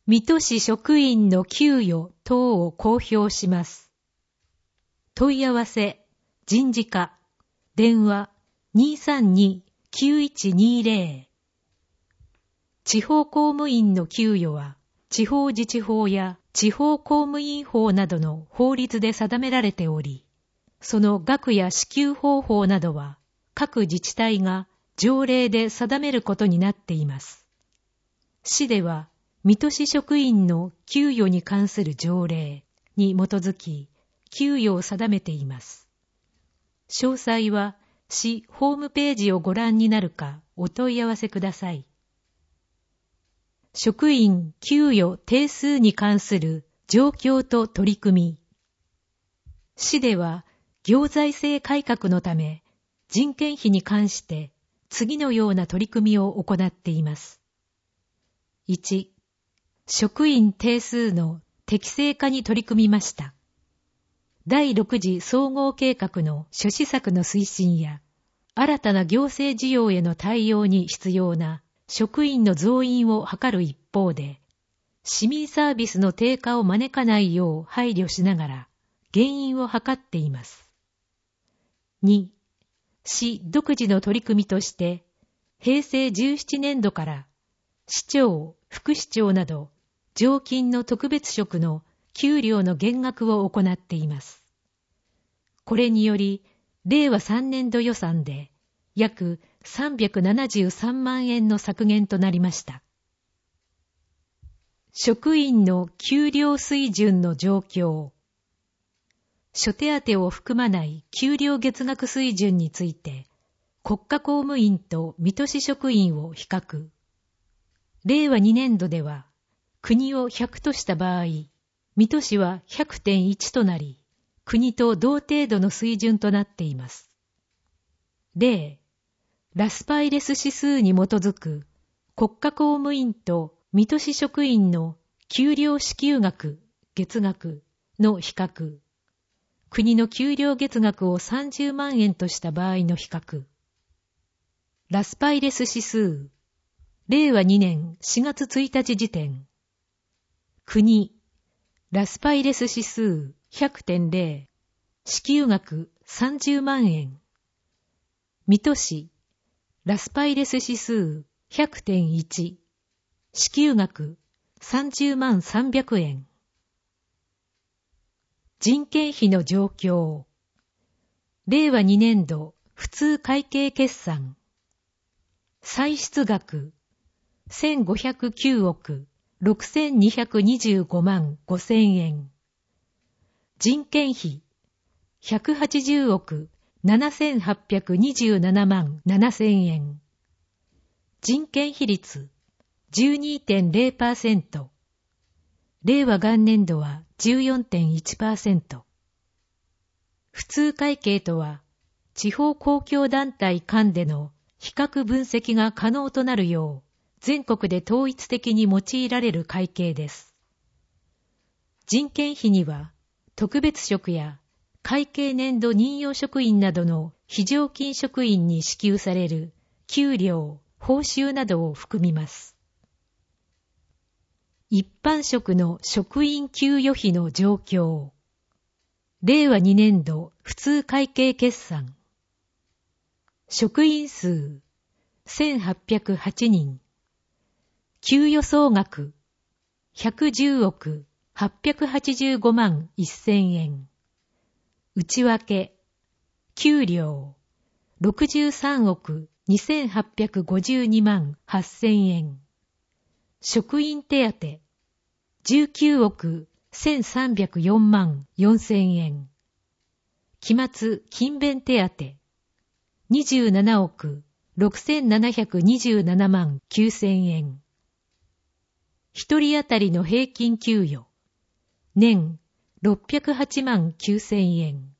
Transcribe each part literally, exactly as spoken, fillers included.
水戸市職員の給与等を公表します。問い合わせ、人事課、電話 にーさんにーきゅういちにーぜろ。地方公務員の給与は、地方自治法や地方公務員法などの法律で定められており、その額や支給方法などは、各自治体が条例で定めることになっています。市では、水戸市職員の給与に関する条例に基づき、給与を定めています。詳細は、市ホームページをご覧になるかお問い合わせください。職員給与定数に関する状況と取り組み。市では、行財政改革のため、人件費に関して次のような取り組みを行っています。いち、職員定数の適正化に取り組みました。だいろく次総合計画の諸施策の推進や、新たな行政事業への対応に必要な職員の増員を図る一方で、市民サービスの低下を招かないよう配慮しながら、減員を図っています。に、市独自の取り組みとして、へいせいじゅうななねん度から市長、副市長など常勤の特別職の給料の減額を行っています。これにより、れいわさんねん度予算で約さんびゃくななじゅうさんまんえんの削減となりました。職員の給料水準の状況。諸手当を含まない給料月額水準について、国家公務員と水戸市職員を比較。れいわにねん度では、国をひゃくとした場合、水戸市は ひゃくてんいち となり、国と同程度の水準となっています。例、ラスパイレス指数に基づく国家公務員と水戸市職員の給料支給額、月額の比較。国の給料月額をさんじゅうまんえんとした場合の比較。ラスパイレス指数。れいわにねんしがつついたち時点。国。ラスパイレス指数 ひゃくてんぜろ。支給額さんじゅうまんえん。水戸市。ラスパイレス指数 ひゃくてんいち。支給額さんじゅうまんさんびゃくえん。人件費の状況。れいわにねん度普通会計決算。歳出額せんごひゃくきゅうおくろくせんにひゃくにじゅうごまんごせんえん。人件費ひゃくはちじゅうおくななせんはっぴゃくにじゅうななまんななせんえん。人件費率 じゅうにてんぜろパーセント。令和元年度は じゅうよんてんいちパーセント。普通会計とは、地方公共団体間での比較分析が可能となるよう、全国で統一的に用いられる会計です。人件費には、特別職や会計年度任用職員などの非常勤職員に支給される給料、報酬などを含みます。一般職の職員給与費の状況。れいわにねん度普通会計決算。職員数せんはっぴゃくはちにん。給与総額ひゃくじゅうおくはっぴゃくはちじゅうごまんせんえん。内訳給料ろくじゅうさんおくにせんはっぴゃくごじゅうにまんはっせんえん。職員手当じゅうきゅうおくせんさんびゃくよんまんよんせんえん。期末勤勉手当にじゅうななおくろくせんななひゃくにじゅうななまんきゅうせんえん。一人当たりの平均給与年ろっぴゃくはちまんきゅうせんえん。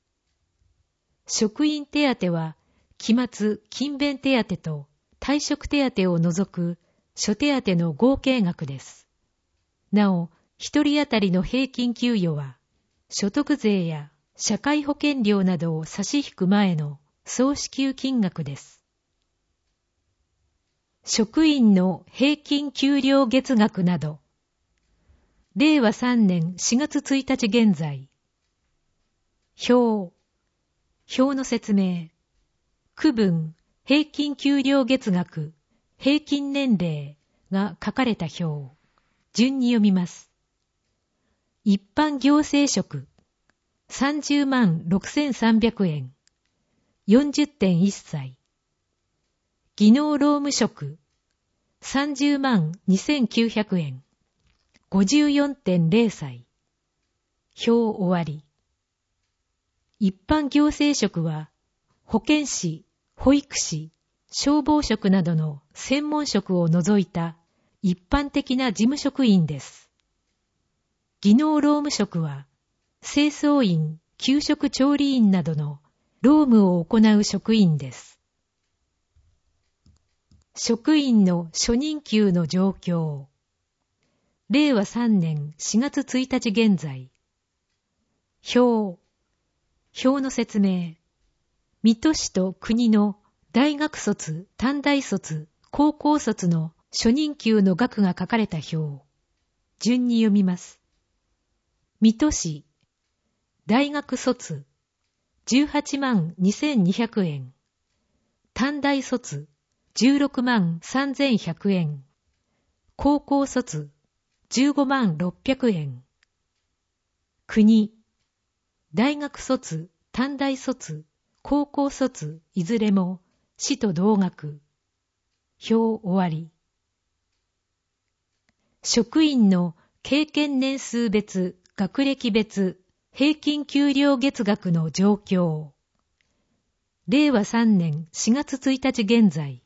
職員手当は期末勤勉手当と退職手当を除く諸手当の合計額です。なお、一人当たりの平均給与は、所得税や社会保険料などを差し引く前の総支給金額です。職員の平均給料月額など、 れいわさんねんしがつついたち現在。表。表の説明。区分、平均給料月額、平均年齢が書かれた表。順に読みます。一般行政職、さんじゅうまんろくせんさんびゃくえん、よんじゅってんいっさい。技能労務職、さんじゅうまんにせんきゅうひゃくえん、ごじゅうよんてんれいさい。表終わり。一般行政職は、保健師、保育士、消防職などの専門職を除いた一般的な事務職員です。技能労務職は、清掃員、給食調理員などの労務を行う職員です。職員の初任給の状況。れいわさんねんしがつついたち現在。表。表の説明。水戸市と国の大学卒、短大卒、高校卒の初任給の額が書かれた表。順に読みます。水戸市、大学卒、じゅうはちまんにせんにひゃくえん。短大卒、じゅうろくまんさんぜんひゃくえん。高校卒、じゅうごまんろっぴゃくえん。国、大学卒、短大卒、高校卒、いずれも市と同額。表終わり。職員の経験年数別、学歴別、平均給料月額の状況。れいわさんねんしがつついたち現在。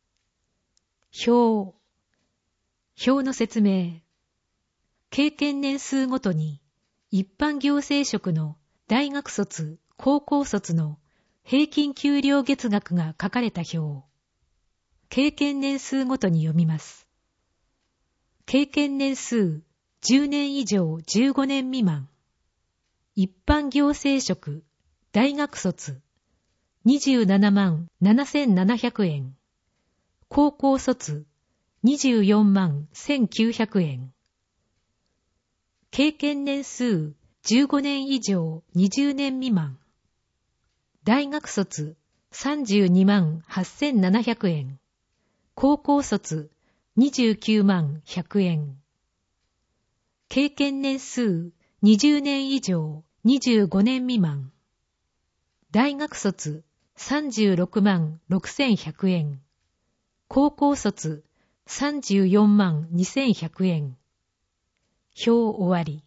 表。表の説明。経験年数ごとに、一般行政職の大学卒、高校卒の平均給料月額が書かれた表。経験年数ごとに読みます。経験年数じゅうねん以上じゅうごねん未満。一般行政職、大学卒、にじゅうななまんななせんななひゃくえん。高校卒、にじゅうよんまんせんきゅうひゃくえん。経験年数じゅうごねん以上にじゅうねん未満。大学卒さんじゅうにまんはっせんななひゃくえん。高校卒にじゅうきゅうまんひゃくえん。経験年数にじゅうねん以上にじゅうごねん未満。大学卒さんじゅうろくまんろくせんひゃくえん。高校卒さんじゅうよんまんにせんひゃくえん。表終わり。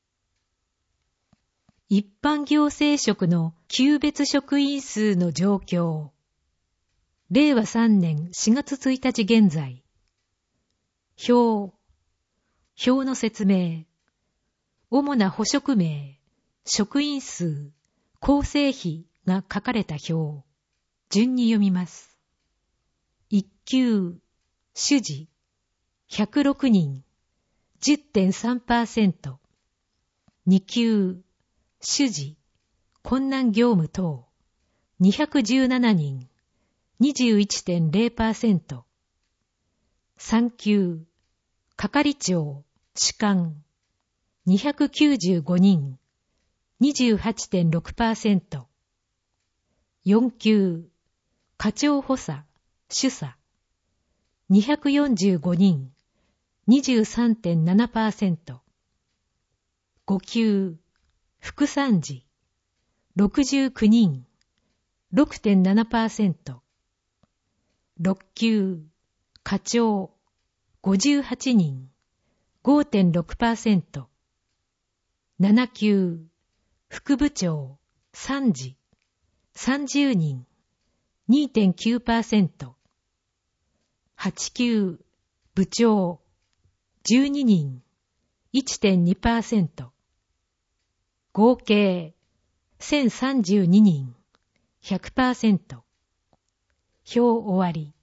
一般行政職の級別職員数の状況。れいわさんねんしがつついたち現在。表。表の説明。主な補職名、職員数、構成比が書かれた表。順に読みます。いっ級、主事、ひゃくろくにん、じゅってんさんパーセント。に級、主事、困難業務等、にひゃくじゅうななにん、にじゅういってんれいパーセント。さん級、係長、主幹、にひゃくきゅうじゅうごにん、にじゅうはちてんろくパーセント。よん級、課長補佐、主査、にひゃくよんじゅうごにん、にじゅうさんてんななパーセント。ご級、副参事、ろくじゅうきゅうにん、ろくてんななパーセント。ろっ級、課長、ごじゅうはちにん、ごてんろくパーセント。なな級、副部長、参事、さんじゅうにん、にてんきゅうパーセント。はち級、部長、じゅうににん、いってんにパーセント。合計、せんさんじゅうににん、ひゃくパーセント。表終わり。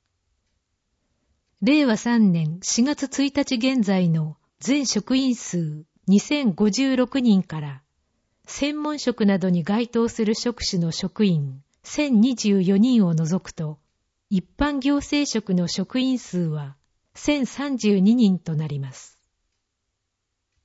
れいわさんねんしがつついたち現在の全職員数にせんごじゅうろくにんから、専門職などに該当する職種の職員せんにじゅうよにんを除くと、一般行政職の職員数はせんさんじゅうににんとなります。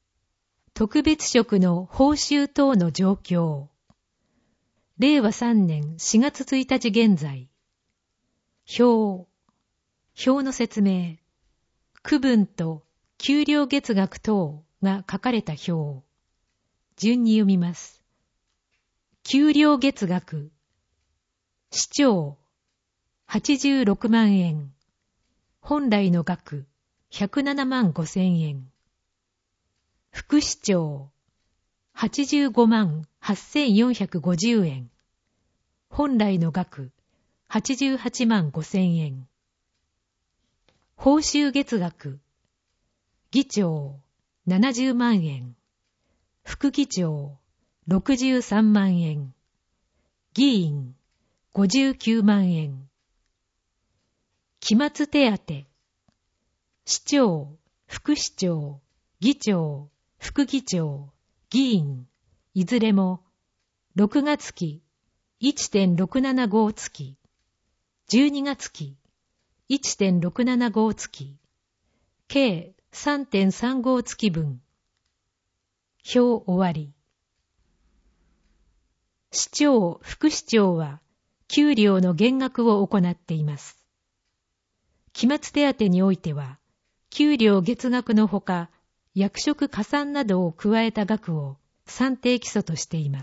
特別職の報酬等の状況。れいわさんねんしがつついたち現在。表。表の説明。区分と給料月額等が書かれた表。順に読みます。給料月額。市長。はちじゅうろくまんえん。本来の額。ひゃくななまんごせんえん。副市長。はちじゅうごまんはっせんよんひゃくごじゅうえん。本来の額。はちじゅうはちまんごせんえん。報酬月額。議長。ななじゅうまんえん。副議長。ろくじゅうさんまんえん。議員。ごじゅうきゅうまんえん。期末手当。市長、副市長、議長、副議長、議員、いずれも、ろくがつき いってんろくななご 月、じゅうにがつき いってんろくななご 月、計 さんてんさんご 月分。表終わり。市長、副市長は、給料の減額を行っています。期末手当においては、給料月額のほか、役職加算などを加えた額を算定基礎としています。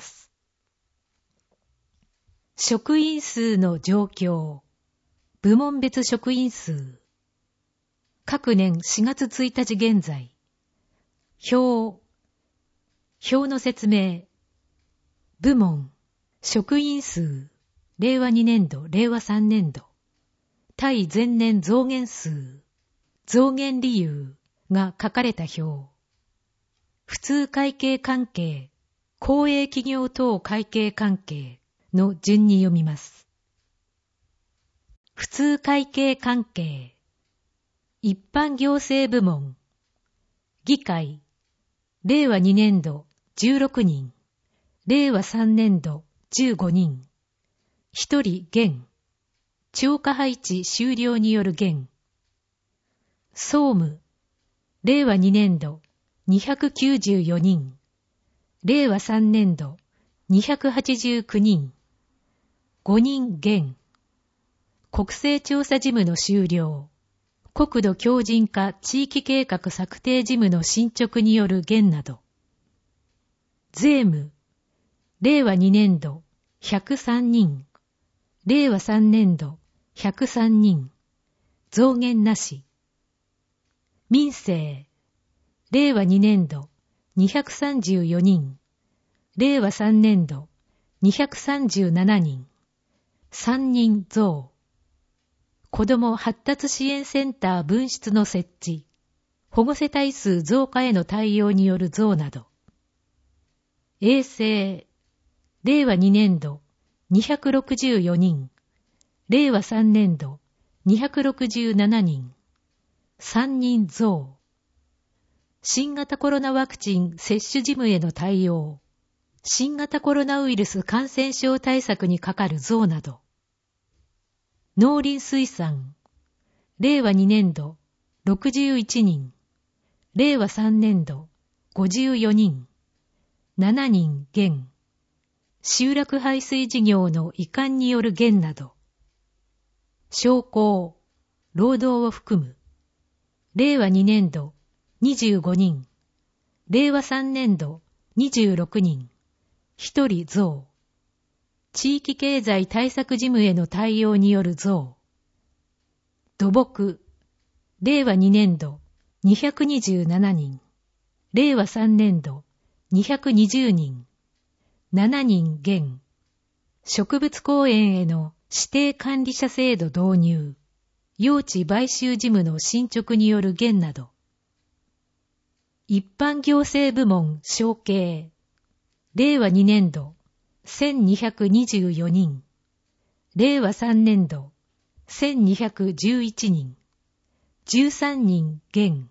職員数の状況。部門別職員数。各年しがつついたち現在。表。表の説明。部門。職員数。れいわにねんど、れいわさんねんど。対前年増減数。増減理由が書かれた表。普通会計関係、公営企業等会計関係の順に読みます。普通会計関係。一般行政部門。議会。れいわにねんどじゅうろくにん。れいわさんねんどじゅうごにん。ひとり減。超過配置終了による減。総務。れいわにねんどにひゃくきゅうじゅうよにん。れいわさんねんどにひゃくはちじゅうきゅうにん。ごにん減。国勢調査事務の終了。国土強靭化地域計画策定事務の進捗による減など。税務。れいわにねんどひゃくさんにん。れいわさんねんどひゃくさんにん。増減なし。民生。れいわにねんどにひゃくさんじゅうよにん。れいわさんねんどにひゃくさんじゅうななにん。さんにん増。子ども発達支援センター分室の設置。保護世帯数増加への対応による増など。衛生。れいわにねんどにひゃくろくじゅうよにん。れいわさんねんどにひゃくろくじゅうななにん。さんにん増。新型コロナワクチン接種事務への対応。新型コロナウイルス感染症対策にかかる増など。農林水産。れいわにねんどろくじゅういちにん。れいわさんねんどごじゅうよにん。ななにん減。集落排水事業の移管による減など。商工。労働を含む。れいわにねんどにじゅうごにん。れいわさんねんどにじゅうろくにん。ひとり増。地域経済対策事務への対応による増。土木。れいわにねんどにひゃくにじゅうななにん。れいわさんねんどにひゃくにじゅうにん。ななにん減。植物公園への指定管理者制度導入。用地買収事務の進捗による減など。一般行政部門承継。れいわにねんどせんにひゃくにじゅうよにん。れいわさんねんどせんにひゃくじゅういちにん。じゅうさんにん減。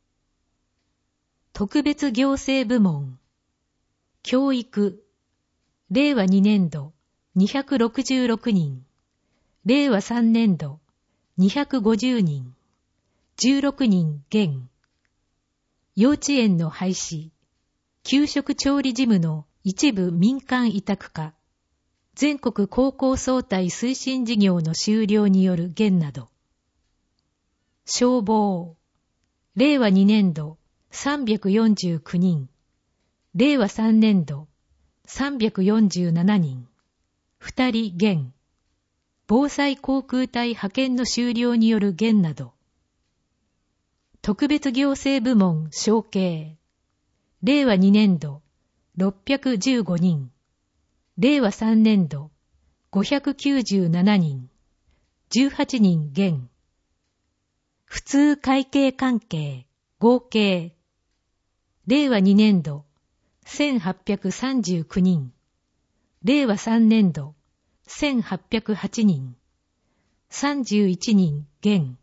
特別行政部門。教育。れいわにねんどにひゃくろくじゅうろくにん。れいわさんねんどにひゃくごじゅうにん。じゅうろくにん減。幼稚園の廃止。 給食調理事務の一部民間委託化、全国高校総体推進事業の終了による減など。消防、れいわにねんどさんびゃくよんじゅうきゅうにん、れいわさんねんどさんびゃくよんじゅうななにん、ふたり減。防災航空隊派遣の終了による減など。特別行政部門承継、れいわにねんどろっぴゃくじゅうごにん、れいわさんねんどごひゃくきゅうじゅうななにん、じゅうはちにん減。普通会計関係合計、れいわにねんどせんはっぴゃくさんじゅうきゅうにん、れいわさんねんどせんはっぴゃくはちにん、さんじゅういちにん減。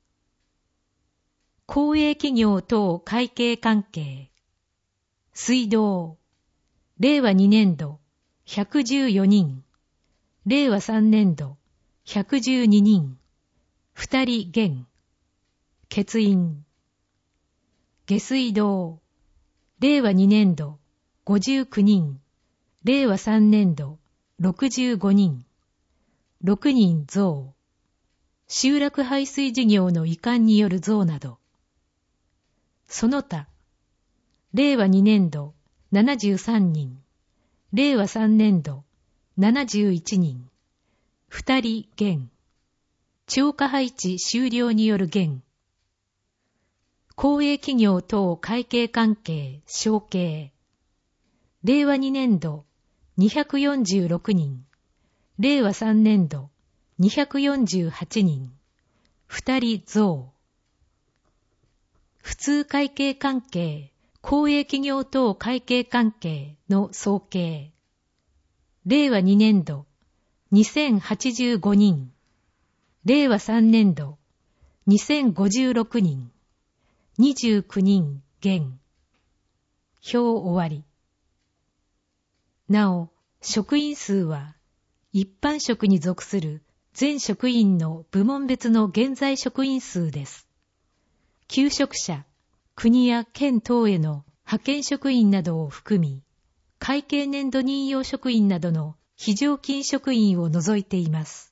公営企業等会計関係、水道、れいわにねんどひゃくじゅうよにん、れいわさんねんどひゃくじゅうににん、ふたり減。欠員、下水道、れいわにねんどごじゅうきゅうにん、れいわさんねんどろくじゅうごにん、ろくにん増。集落排水事業の移管による増など。その他、れいわにねんどななじゅうさんにん、れいわさんねんどななじゅういちにん、ふたり減。超過配置終了による減。公営企業等会計関係承継。れいわにねんどにひゃくよんじゅうろくにん、れいわさんねんどにひゃくよんじゅうはちにん、ふたり増。普通会計関係、公営企業等会計関係の総計。れいわにねんどにせんはちじゅうごにん、れいわさんねんどにせんごじゅうろくにん、にじゅうきゅうにん減。表終わり。なお、職員数は一般職に属する全職員の部門別の現在職員数です。求職者、国や県等への派遣職員などを含み、会計年度任用職員などの非常勤職員を除いています。